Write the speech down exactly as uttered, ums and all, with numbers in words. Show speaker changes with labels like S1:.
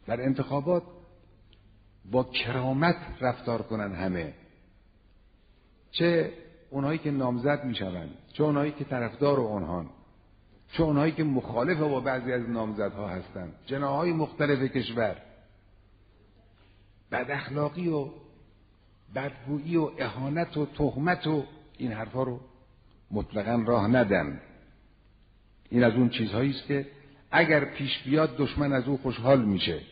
S1: در انتخابات با کرامت رفتار کنن همه، چه اونهایی که نامزد میشوند، چه اونهایی که طرفدار اونهان، چه اونهایی که مخالف با بعضی از نامزدها هستند، جناحهای مختلف کشور. بد اخلاقی و بدگویی و اهانت و تهمت و این حرفا رو مطلقاً راه ندن. این از اون چیزهایی است که اگر پیش بیاد دشمن از او خوشحال میشه.